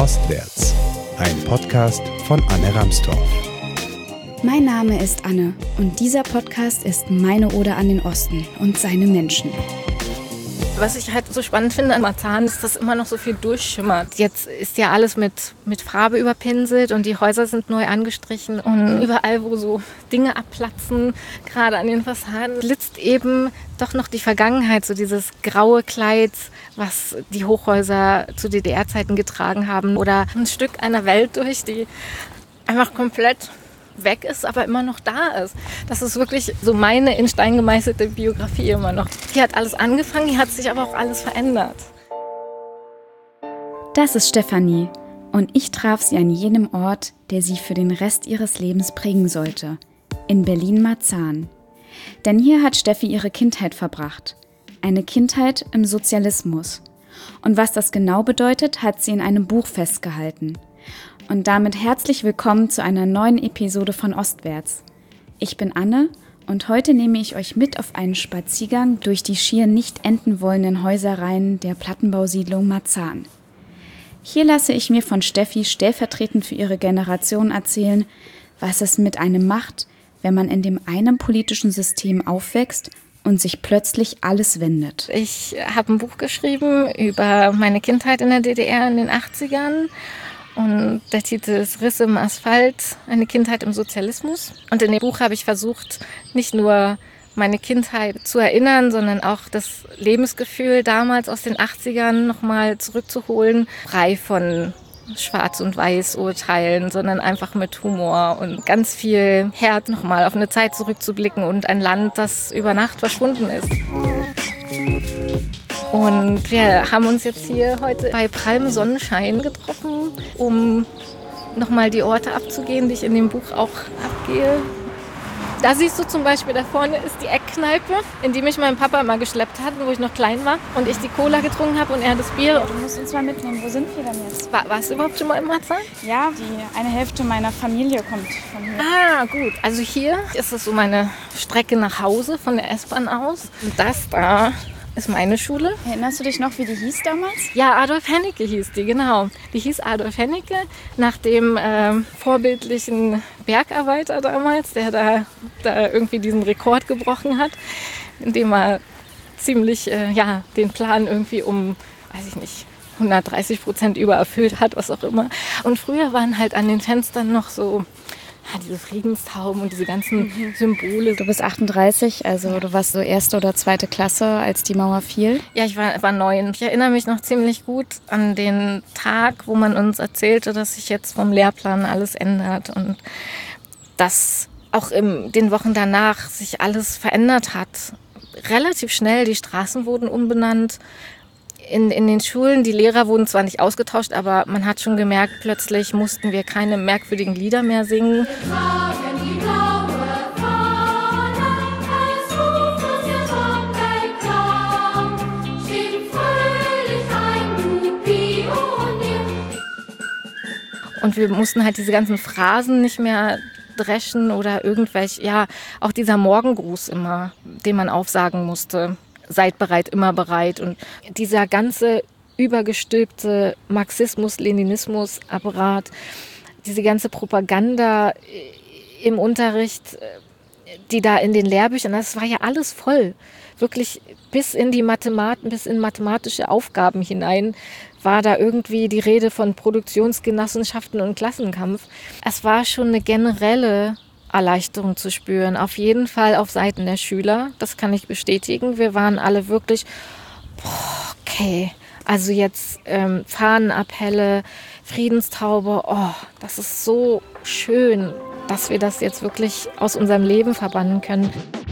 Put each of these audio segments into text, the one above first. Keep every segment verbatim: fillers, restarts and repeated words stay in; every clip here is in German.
Ostwärts, ein Podcast von Anne Ramstorff. Mein Name ist Anne und dieser Podcast ist meine Ode an den Osten und seine Menschen. Was ich halt so spannend finde an Marzahn ist, dass immer noch so viel durchschimmert. Jetzt ist ja alles mit, mit Farbe überpinselt und die Häuser sind neu angestrichen. Und überall, wo so Dinge abplatzen, gerade an den Fassaden, blitzt eben doch noch die Vergangenheit, so dieses graue Kleid, was die Hochhäuser zu D D R-Zeiten getragen haben. Oder ein Stück einer Welt durch, die einfach komplett weg ist, aber immer noch da ist. Das ist wirklich so meine in Stein gemeißelte Biografie immer noch. Hier hat alles angefangen, hier hat sich aber auch alles verändert. Das ist Stefanie und ich traf sie an jenem Ort, der sie für den Rest ihres Lebens prägen sollte, in Berlin-Marzahn. Denn hier hat Steffi ihre Kindheit verbracht. Eine Kindheit im Sozialismus. Und was das genau bedeutet, hat sie in einem Buch festgehalten. Und damit herzlich willkommen zu einer neuen Episode von Ostwärts. Ich bin Anne und heute nehme ich euch mit auf einen Spaziergang durch die schier nicht enden wollenden Häuserreihen der Plattenbausiedlung Marzahn. Hier lasse ich mir von Steffi stellvertretend für ihre Generation erzählen, was es mit einem macht, wenn man in dem einen politischen System aufwächst und sich plötzlich alles wendet. Ich habe ein Buch geschrieben über meine Kindheit in der D D R in den achtzigern. Und der Titel ist Risse im Asphalt, eine Kindheit im Sozialismus. Und in dem Buch habe ich versucht, nicht nur meine Kindheit zu erinnern, sondern auch das Lebensgefühl damals aus den achtzigern nochmal zurückzuholen. Frei von Schwarz- und Weiß-Urteilen, sondern einfach mit Humor und ganz viel Herz nochmal auf eine Zeit zurückzublicken und ein Land, das über Nacht verschwunden ist. Und wir haben uns jetzt hier heute bei prallem Sonnenschein getroffen, um nochmal die Orte abzugehen, die ich in dem Buch auch abgehe. Da siehst du zum Beispiel, da vorne ist die Eckkneipe, in die mich mein Papa immer geschleppt hat, wo ich noch klein war. Und ich die Cola getrunken habe und er das Bier. Du musst uns mal mitnehmen. Wo sind wir denn jetzt? War, warst du überhaupt schon mal im Marzahn? Ja, die eine Hälfte meiner Familie kommt von hier. Ah, gut. Also hier ist es so meine Strecke nach Hause von der S-Bahn aus. Und das da ist meine Schule. Erinnerst du dich noch, wie die hieß damals? Ja, Adolf Hennecke hieß die, genau. Die hieß Adolf Hennecke nach dem äh, vorbildlichen Bergarbeiter damals, der da, da irgendwie diesen Rekord gebrochen hat, indem er ziemlich äh, ja, den Plan irgendwie um, weiß ich nicht, hundertdreißig Prozent übererfüllt hat, was auch immer. Und früher waren halt an den Fenstern noch so ja, diese Friedenstauben und diese ganzen mhm. Symbole. Du bist achtunddreißig, also du warst so erste oder zweite Klasse, als die Mauer fiel? Ja, ich war, war neun. Ich erinnere mich noch ziemlich gut an den Tag, wo man uns erzählte, dass sich jetzt vom Lehrplan alles ändert und dass auch in den Wochen danach sich alles verändert hat. Relativ schnell, die Straßen wurden umbenannt. In, in den Schulen, die Lehrer wurden zwar nicht ausgetauscht, aber man hat schon gemerkt, plötzlich mussten wir keine merkwürdigen Lieder mehr singen. Und wir mussten halt diese ganzen Phrasen nicht mehr dreschen oder irgendwelche, ja, auch dieser Morgengruß immer, den man aufsagen musste. Seid bereit, immer bereit. Und dieser ganze übergestülpte Marxismus-Leninismus-Apparat, diese ganze Propaganda im Unterricht, die da in den Lehrbüchern, das war ja alles voll. Wirklich bis in die Mathematik, bis in mathematische Aufgaben hinein war da irgendwie die Rede von Produktionsgenossenschaften und Klassenkampf. Es war schon eine generelle Erleichterung zu spüren. Auf jeden Fall auf Seiten der Schüler, das kann ich bestätigen. Wir waren alle wirklich, boah, okay, also jetzt ähm, Fahnenappelle, Friedenstaube, oh, das ist so schön, dass wir das jetzt wirklich aus unserem Leben verbannen können.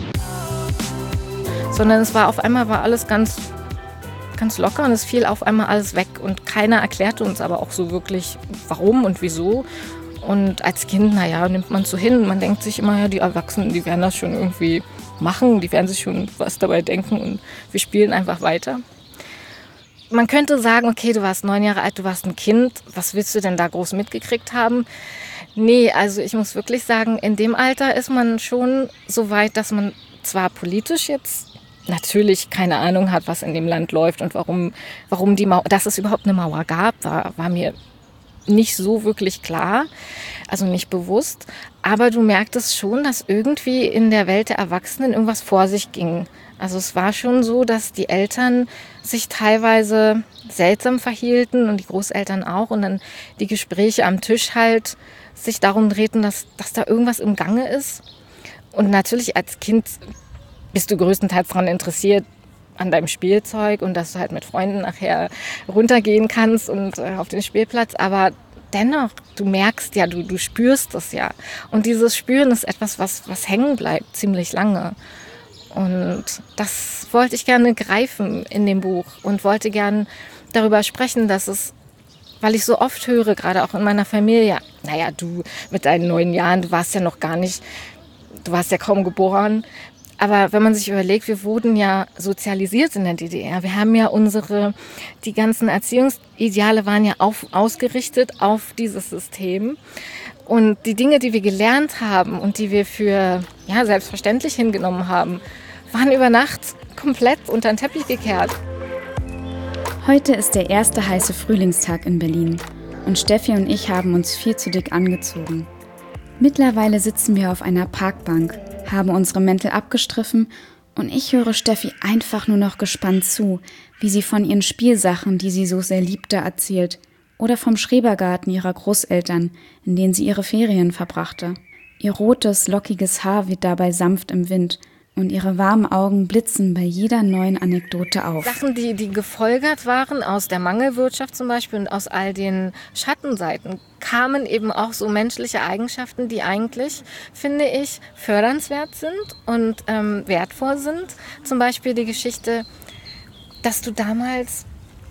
Sondern es war auf einmal war alles ganz, ganz locker und es fiel auf einmal alles weg und keiner erklärte uns aber auch so wirklich, warum und wieso. Und als Kind, naja, nimmt man es so hin. Man denkt sich immer, ja, die Erwachsenen, die werden das schon irgendwie machen. Die werden sich schon was dabei denken und wir spielen einfach weiter. Man könnte sagen, okay, du warst neun Jahre alt, du warst ein Kind. Was willst du denn da groß mitgekriegt haben? Nee, also ich muss wirklich sagen, in dem Alter ist man schon so weit, dass man zwar politisch jetzt natürlich keine Ahnung hat, was in dem Land läuft und warum, warum die Mauer, dass es überhaupt eine Mauer gab, war, war mir nicht so wirklich klar, also nicht bewusst. Aber du merktest schon, dass irgendwie in der Welt der Erwachsenen irgendwas vor sich ging. Also es war schon so, dass die Eltern sich teilweise seltsam verhielten und die Großeltern auch. Und dann die Gespräche am Tisch halt sich darum drehten, dass, dass da irgendwas im Gange ist. Und natürlich als Kind bist du größtenteils daran interessiert, an deinem Spielzeug und dass du halt mit Freunden nachher runtergehen kannst und äh, auf den Spielplatz. Aber dennoch, du merkst ja, du, du spürst es ja. Und dieses Spüren ist etwas, was, was hängen bleibt ziemlich lange. Und das wollte ich gerne greifen in dem Buch und wollte gerne darüber sprechen, dass es, weil ich so oft höre, gerade auch in meiner Familie, naja, du mit deinen neun Jahren, du warst ja noch gar nicht, du warst ja kaum geboren. Aber wenn man sich überlegt, wir wurden ja sozialisiert in der D D R. Wir haben ja unsere, die ganzen Erziehungsideale waren ja auf, ausgerichtet auf dieses System. Und die Dinge, die wir gelernt haben und die wir für ja, selbstverständlich hingenommen haben, waren über Nacht komplett unter den Teppich gekehrt. Heute ist der erste heiße Frühlingstag in Berlin und Steffi und ich haben uns viel zu dick angezogen. Mittlerweile sitzen wir auf einer Parkbank, haben unsere Mäntel abgestriffen und ich höre Steffi einfach nur noch gespannt zu, wie sie von ihren Spielsachen, die sie so sehr liebte, erzählt oder vom Schrebergarten ihrer Großeltern, in denen sie ihre Ferien verbrachte. Ihr rotes, lockiges Haar weht dabei sanft im Wind und ihre warmen Augen blitzen bei jeder neuen Anekdote auf. Sachen, die, die gefolgert waren aus der Mangelwirtschaft zum Beispiel und aus all den Schattenseiten, kamen eben auch so menschliche Eigenschaften, die eigentlich, finde ich, fördernswert sind und ähm, wertvoll sind. Zum Beispiel die Geschichte, dass du damals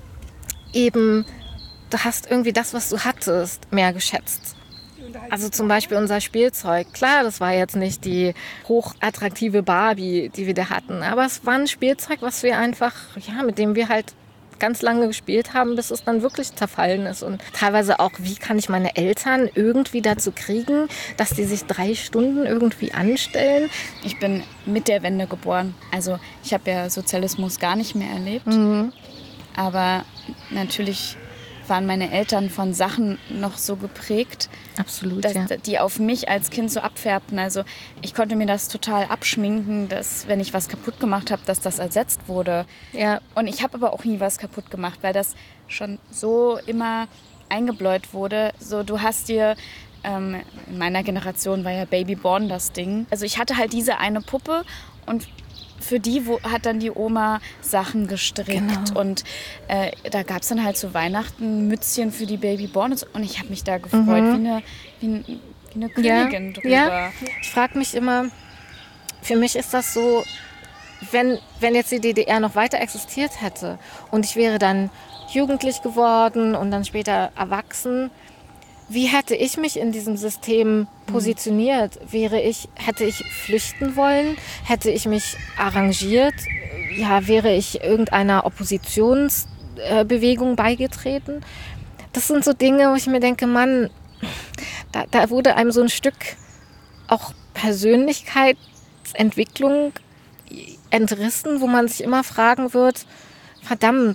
eben, du hast irgendwie das, was du hattest, mehr geschätzt. Also zum Beispiel unser Spielzeug. Klar, das war jetzt nicht die hochattraktive Barbie, die wir da hatten, aber es war ein Spielzeug, was wir einfach, ja, mit dem wir halt ganz lange gespielt haben, bis es dann wirklich zerfallen ist. Und teilweise auch, wie kann ich meine Eltern irgendwie dazu kriegen, dass die sich drei Stunden irgendwie anstellen? Ich bin mit der Wende geboren. Also ich habe ja Sozialismus gar nicht mehr erlebt. Mhm. Aber natürlich waren meine Eltern von Sachen noch so geprägt, Absolut, dass ja. die auf mich als Kind so abfärbten. Also ich konnte mir das total abschminken, dass wenn ich was kaputt gemacht habe, dass das ersetzt wurde. Ja. Und ich habe aber auch nie was kaputt gemacht, weil das schon so immer eingebläut wurde. So, du hast dir, ähm, in meiner Generation war ja Babyborn das Ding. Also ich hatte halt diese eine Puppe und für die wo, hat dann die Oma Sachen gestrickt. Genau. Und äh, da gab es dann halt zu Weihnachten Mützchen für die Babyborn. Und ich habe mich da gefreut, mhm. wie, eine, wie, ein, wie eine Königin ja. drüber. Ja. Ich frage mich immer, für mich ist das so, wenn, wenn jetzt die D D R noch weiter existiert hätte und ich wäre dann jugendlich geworden und dann später erwachsen, wie hätte ich mich in diesem System positioniert? Wäre ich, hätte ich flüchten wollen? Hätte ich mich arrangiert? Ja, wäre ich irgendeiner Oppositionsbewegung beigetreten? Das sind so Dinge, wo ich mir denke, Mann, da, da wurde einem so ein Stück auch Persönlichkeitsentwicklung entrissen, wo man sich immer fragen wird, verdammt,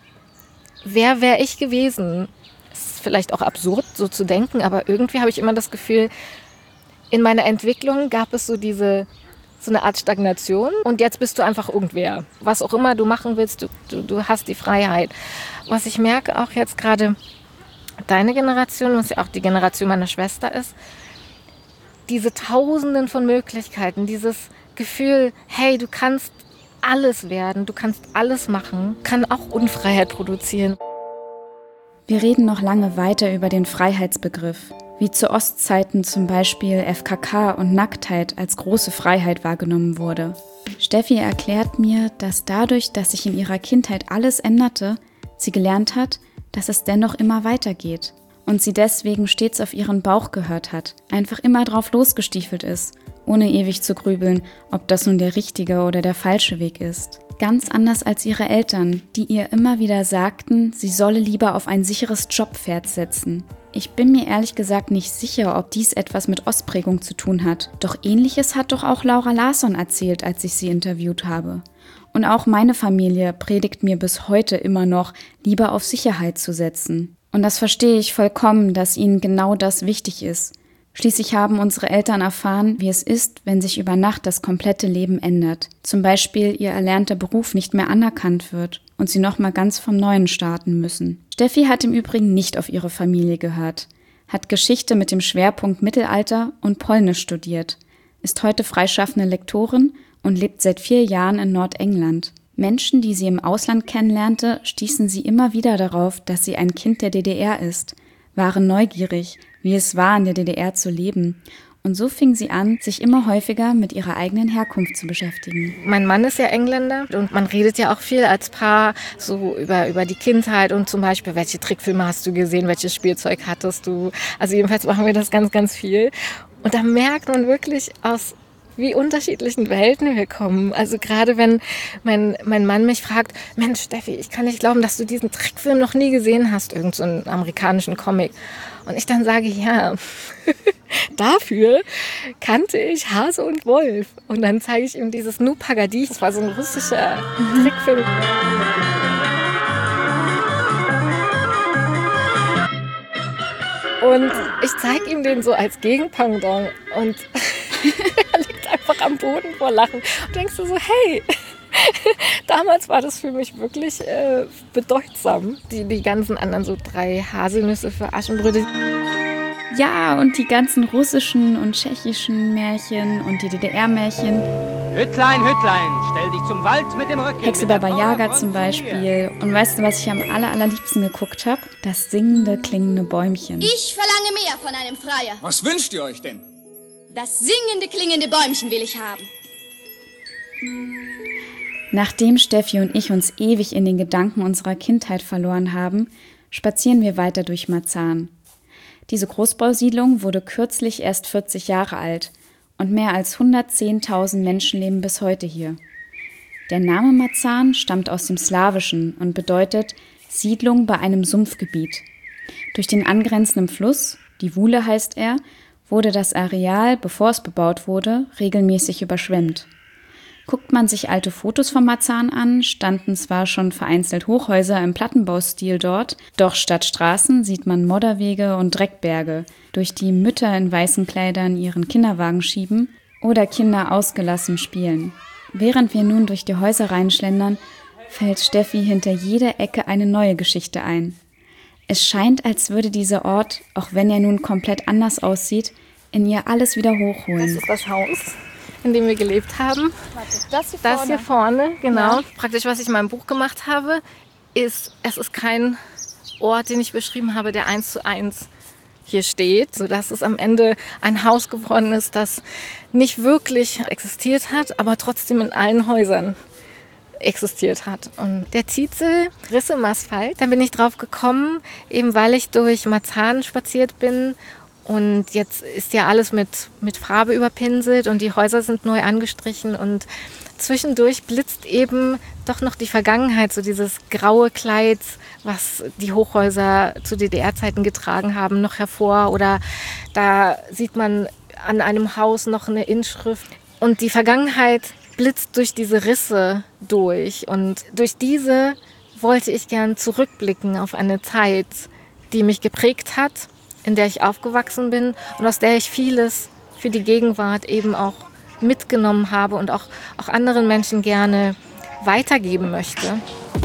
wer wäre ich gewesen? Vielleicht auch absurd, so zu denken, aber irgendwie habe ich immer das Gefühl, in meiner Entwicklung gab es so diese, so eine Art Stagnation und jetzt bist du einfach irgendwer. Was auch immer du machen willst, du, du, du hast die Freiheit. Was ich merke auch jetzt gerade, deine Generation, was ja auch die Generation meiner Schwester ist, diese Tausenden von Möglichkeiten, dieses Gefühl, hey, du kannst alles werden, du kannst alles machen, kann auch Unfreiheit produzieren. Wir reden noch lange weiter über den Freiheitsbegriff, wie zu Ostzeiten zum Beispiel F K K und Nacktheit als große Freiheit wahrgenommen wurde. Steffi erklärt mir, dass dadurch, dass sich in ihrer Kindheit alles änderte, sie gelernt hat, dass es dennoch immer weitergeht und sie deswegen stets auf ihren Bauch gehört hat, einfach immer drauf losgestiefelt ist, ohne ewig zu grübeln, ob das nun der richtige oder der falsche Weg ist. Ganz anders als ihre Eltern, die ihr immer wieder sagten, sie solle lieber auf ein sicheres Jobpferd setzen. Ich bin mir ehrlich gesagt nicht sicher, ob dies etwas mit Ostprägung zu tun hat. Doch Ähnliches hat doch auch Laura Larsson erzählt, als ich sie interviewt habe. Und auch meine Familie predigt mir bis heute immer noch, lieber auf Sicherheit zu setzen. Und das verstehe ich vollkommen, dass ihnen genau das wichtig ist. Schließlich haben unsere Eltern erfahren, wie es ist, wenn sich über Nacht das komplette Leben ändert. Zum Beispiel ihr erlernter Beruf nicht mehr anerkannt wird und sie nochmal ganz vom Neuen starten müssen. Steffi hat im Übrigen nicht auf ihre Familie gehört, hat Geschichte mit dem Schwerpunkt Mittelalter und Polnisch studiert, ist heute freischaffende Lektorin und lebt seit vier Jahren in Nordengland. Menschen, die sie im Ausland kennenlernte, stießen sie immer wieder darauf, dass sie ein Kind der D D R ist, waren neugierig, wie es war, in der D D R zu leben. Und so fing sie an, sich immer häufiger mit ihrer eigenen Herkunft zu beschäftigen. Mein Mann ist ja Engländer und man redet ja auch viel als Paar so über, über die Kindheit und zum Beispiel, welche Trickfilme hast du gesehen, welches Spielzeug hattest du. Also jedenfalls machen wir das ganz, ganz viel. Und da merkt man wirklich, aus wie unterschiedlichen Welten wir kommen. Also gerade wenn mein, mein Mann mich fragt, Mensch Steffi, ich kann nicht glauben, dass du diesen Trickfilm noch nie gesehen hast, irgend so einen amerikanischen Comic. Und ich dann sage, ja, dafür kannte ich Hase und Wolf. Und dann zeige ich ihm dieses Nu Pagadi, das war so ein russischer Trickfilm. Und ich zeige ihm den so als Gegenpendant und er liegt einfach am Boden vor Lachen. Und denkst du so, hey, damals war das für mich wirklich äh, bedeutsam. Die, die ganzen anderen so drei Haselnüsse für Aschenbrödel. Ja, und die ganzen russischen und tschechischen Märchen und die D D R-Märchen. Hüttlein, Hüttlein, stell dich zum Wald mit dem Rücken. Hexe Baba Yaga zum Beispiel. Und weißt du, was ich am aller, allerliebsten geguckt habe? Das singende, klingende Bäumchen. Ich verlange mehr von einem Freier. Was wünscht ihr euch denn? Das singende, klingende Bäumchen will ich haben. Nachdem Steffi und ich uns ewig in den Gedanken unserer Kindheit verloren haben, spazieren wir weiter durch Marzahn. Diese Großbausiedlung wurde kürzlich erst vierzig Jahre alt und mehr als hundertzehntausend Menschen leben bis heute hier. Der Name Marzahn stammt aus dem Slawischen und bedeutet Siedlung bei einem Sumpfgebiet. Durch den angrenzenden Fluss, die Wuhle heißt er, wurde das Areal, bevor es bebaut wurde, regelmäßig überschwemmt. Guckt man sich alte Fotos von Marzahn an, standen zwar schon vereinzelt Hochhäuser im Plattenbaustil dort, doch statt Straßen sieht man Modderwege und Dreckberge, durch die Mütter in weißen Kleidern ihren Kinderwagen schieben oder Kinder ausgelassen spielen. Während wir nun durch die Häuser reinschlendern, fällt Steffi hinter jeder Ecke eine neue Geschichte ein. Es scheint, als würde dieser Ort, auch wenn er nun komplett anders aussieht, in ihr alles wieder hochholen. Das ist das Haus, in dem wir gelebt haben. Das hier vorne. Das hier vorne, genau. Ja. Praktisch, was ich in meinem Buch gemacht habe, ist, es ist kein Ort, den ich beschrieben habe, der eins zu eins hier steht, sodass es am Ende ein Haus geworden ist, das nicht wirklich existiert hat, aber trotzdem in allen Häusern existiert hat. Und der Titel Risse im Asphalt, da bin ich drauf gekommen, eben weil ich durch Marzahn spaziert bin. Und jetzt ist ja alles mit, mit Farbe überpinselt und die Häuser sind neu angestrichen und zwischendurch blitzt eben doch noch die Vergangenheit, so dieses graue Kleid, was die Hochhäuser zu D D R-Zeiten getragen haben, noch hervor. Oder da sieht man an einem Haus noch eine Inschrift. Und die Vergangenheit blitzt durch diese Risse durch. Und durch diese wollte ich gern zurückblicken auf eine Zeit, die mich geprägt hat, in der ich aufgewachsen bin und aus der ich vieles für die Gegenwart eben auch mitgenommen habe und auch, auch anderen Menschen gerne weitergeben möchte.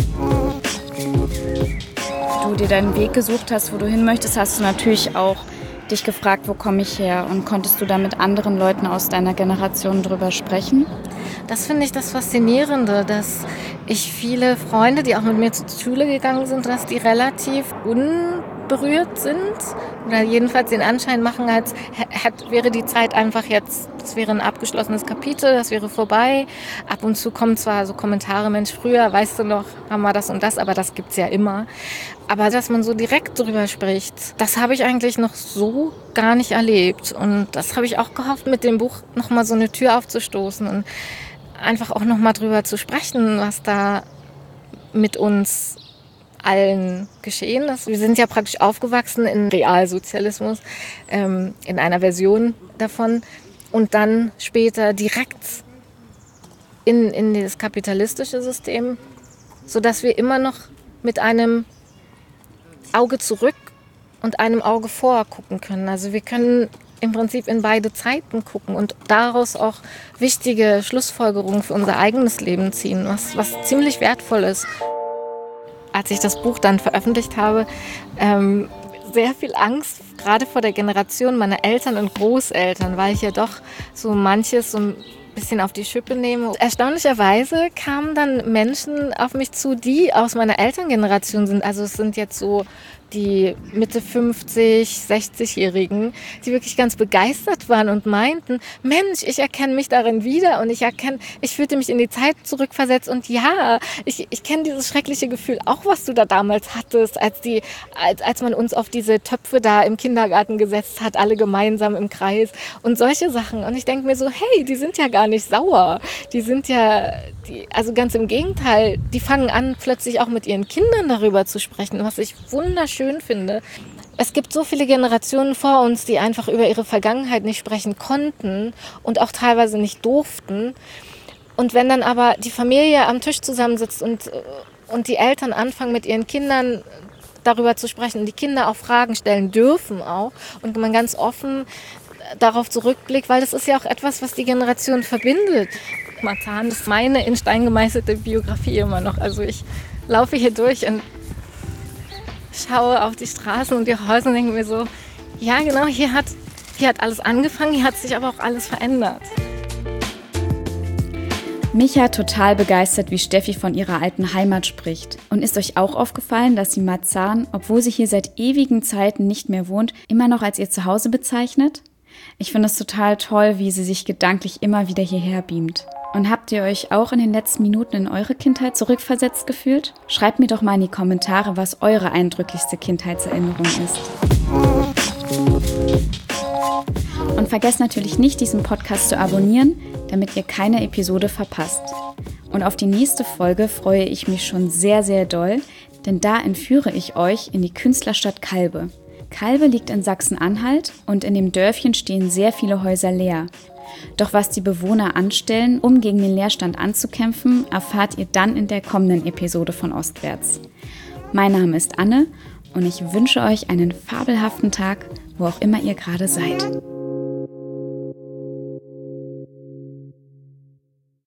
Du dir deinen Weg gesucht hast, wo du hin möchtest, hast du natürlich auch dich gefragt, wo komme ich her? Und konntest du da mit anderen Leuten aus deiner Generation drüber sprechen? Das finde ich das Faszinierende, dass ich viele Freunde, die auch mit mir zur Schule gegangen sind, dass die relativ unberührt sind oder jedenfalls den Anschein machen, als hätte, wäre die Zeit einfach jetzt, das wäre ein abgeschlossenes Kapitel, das wäre vorbei. Ab und zu kommen zwar so Kommentare, Mensch, früher, weißt du noch, haben wir das und das, aber das gibt's ja immer. Aber dass man so direkt drüber spricht, das habe ich eigentlich noch so gar nicht erlebt. Und das habe ich auch gehofft, mit dem Buch nochmal so eine Tür aufzustoßen und einfach auch nochmal drüber zu sprechen, was da mit uns allen geschehen ist. Wir sind ja praktisch aufgewachsen in Realsozialismus, ähm, in einer Version davon und dann später direkt in, in das kapitalistische System, sodass wir immer noch mit einem Auge zurück und einem Auge vor gucken können. Also wir können im Prinzip in beide Zeiten gucken und daraus auch wichtige Schlussfolgerungen für unser eigenes Leben ziehen, was, was ziemlich wertvoll ist. Als ich das Buch dann veröffentlicht habe, ähm, sehr viel Angst, gerade vor der Generation meiner Eltern und Großeltern, weil ich ja doch so manches so ein bisschen auf die Schippe nehme. Erstaunlicherweise kamen dann Menschen auf mich zu, die aus meiner Elterngeneration sind. Also es sind jetzt so die Mitte fünfzig, sechzigjährigen, die wirklich ganz begeistert waren und meinten, Mensch, ich erkenne mich darin wieder und ich erkenne, ich fühlte mich in die Zeit zurückversetzt und ja, ich, ich kenne dieses schreckliche Gefühl auch, was du da damals hattest, als die, als, als man uns auf diese Töpfe da im Kindergarten gesetzt hat, alle gemeinsam im Kreis und solche Sachen. Und ich denke mir so, hey, die sind ja gar nicht sauer, die sind ja, die, also ganz im Gegenteil, die fangen an, plötzlich auch mit ihren Kindern darüber zu sprechen, was ich wunderschön schön finde. Es gibt so viele Generationen vor uns, die einfach über ihre Vergangenheit nicht sprechen konnten und auch teilweise nicht durften. Und wenn dann aber die Familie am Tisch zusammensitzt und, und die Eltern anfangen, mit ihren Kindern darüber zu sprechen und die Kinder auch Fragen stellen dürfen auch und man ganz offen darauf zurückblickt, weil das ist ja auch etwas, was die Generation verbindet. Marzahn ist meine in Stein gemeißelte Biografie immer noch. Also ich laufe hier durch und schaue auf die Straßen und die Häuser und denke mir so, ja genau, hier hat, hier hat alles angefangen, hier hat sich aber auch alles verändert. Mich hat total begeistert, wie Steffi von ihrer alten Heimat spricht. Und ist euch auch aufgefallen, dass sie Marzahn, obwohl sie hier seit ewigen Zeiten nicht mehr wohnt, immer noch als ihr Zuhause bezeichnet? Ich finde es total toll, wie sie sich gedanklich immer wieder hierher beamt. Und habt ihr euch auch in den letzten Minuten in eure Kindheit zurückversetzt gefühlt? Schreibt mir doch mal in die Kommentare, was eure eindrücklichste Kindheitserinnerung ist. Und vergesst natürlich nicht, diesen Podcast zu abonnieren, damit ihr keine Episode verpasst. Und auf die nächste Folge freue ich mich schon sehr, sehr doll, denn da entführe ich euch in die Künstlerstadt Calbe. Calbe liegt in Sachsen-Anhalt und in dem Dörfchen stehen sehr viele Häuser leer. Doch was die Bewohner anstellen, um gegen den Leerstand anzukämpfen, erfahrt ihr dann in der kommenden Episode von Ostwärts. Mein Name ist Anne und ich wünsche euch einen fabelhaften Tag, wo auch immer ihr gerade seid.